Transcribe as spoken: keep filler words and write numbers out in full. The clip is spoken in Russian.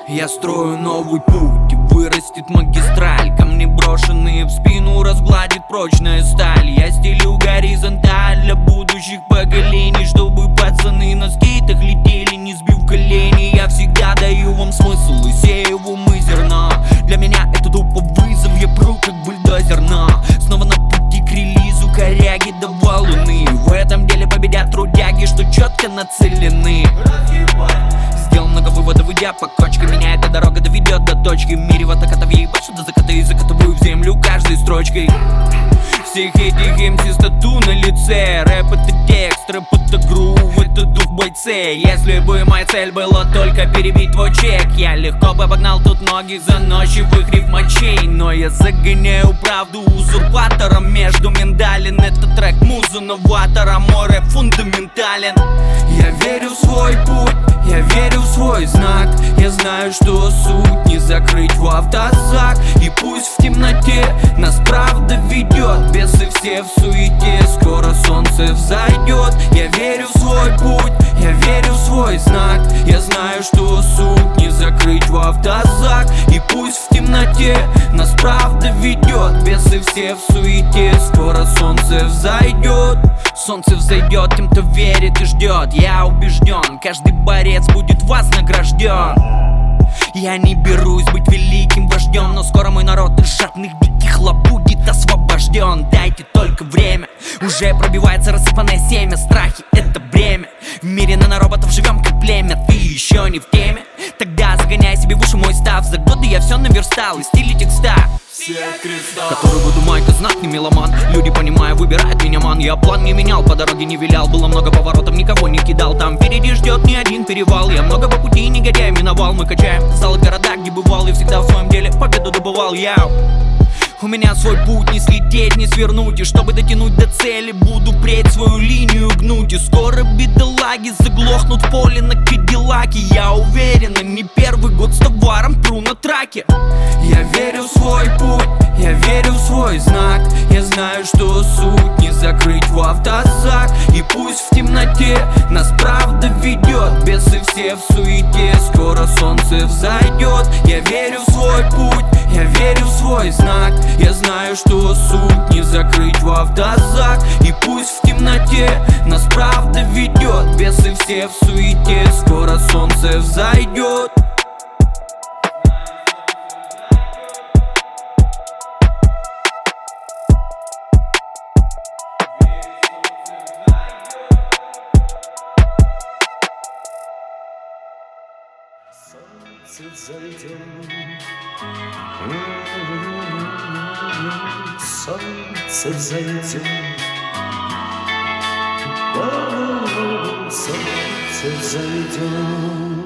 Я строю новый путь, вырастет магистраль. Камни, брошенные в спину, разгладит прочная сталь. Я стелю горизонталь для будущих поколений, чтобы пацаны на скейтах летели, не сбив колени. Я всегда даю вам смысл и сею в умы зерна. Для меня это тупо вызов, я пру как бульдозер, но снова на пути к релизу коряги до валуны. В этом деле победят трудяги, что четко нацелены. Сделал много выводов, идя по кочке. Меня эта дорога доведет до точки. В мире вот так это въебашу до заката и закатываю в землю каждой строчкой. Всех этих эм си стату на лице. Рэп это текст, рэп это грув, это дух в бойце. Если бы моя цель была только перебить твой чек, я легко бы обогнал тут многих заносчивых рифмачей. Но я загоняю правду узурпатором между миндалин. Это трек муза новатора, мой рэп фундаментален. Я верю в свой путь, я верю в свой знак. Я знаю, что суть не закрыть в автозак. И пусть в темноте нас правда ведет, бесы все в суете, скоро солнце взойдет. Я верю в свой путь, я верю в свой знак. Я знаю, что суть не закрыть в автозак. И пусть в темноте нас правда ведет, бесы все в суете, скоро солнце взойдет. Солнце взойдет тем, кто верит и ждет. Я убежден, каждый борец будет вознагражден. Я не берусь быть великим вождем, но скоро мой народ из жадных диких лап будет освобожден. Дайте только время, уже пробивается рассыпанное семя. Страхи — это бремя, в мире нанороботов живем как племя. Ты еще не в теме? Тогда загоняй себе в уши мой став. За годы я все наверстал, и стиле текста который буду майка, знак не меломан. Люди, понимая, выбирают меня, ман. Я план не менял, по дороге не вилял. Было много поворотов, никого не кидал. Там впереди ждет не один перевал. Я много по пути негодяя миновал. Мы качаем залы города, где бывал. И всегда в своем деле победу добывал я. У меня свой путь, не слететь, не свернуть. И чтобы дотянуть до цели, буду преть свою линию гнуть. И скоро бедолаги заглохнут в поле на кадиллаке. Я уверен, не первый год с товаром пру на траке. Я верю в свой путь, я верю в свой знак. Я знаю, что суть не закрыть в автозак. И пусть в темноте нас правда ведет, бесы все в суете, скоро солнце взойдет. Я верю в свой путь, я верю в свой знак. Я знаю, что суть не закрыть в автозак. И пусть в темноте нас правда ведет, бесы все в суете, скоро солнце взойдет. Солнце зайдет, солнце взойдет, солнце взойдет.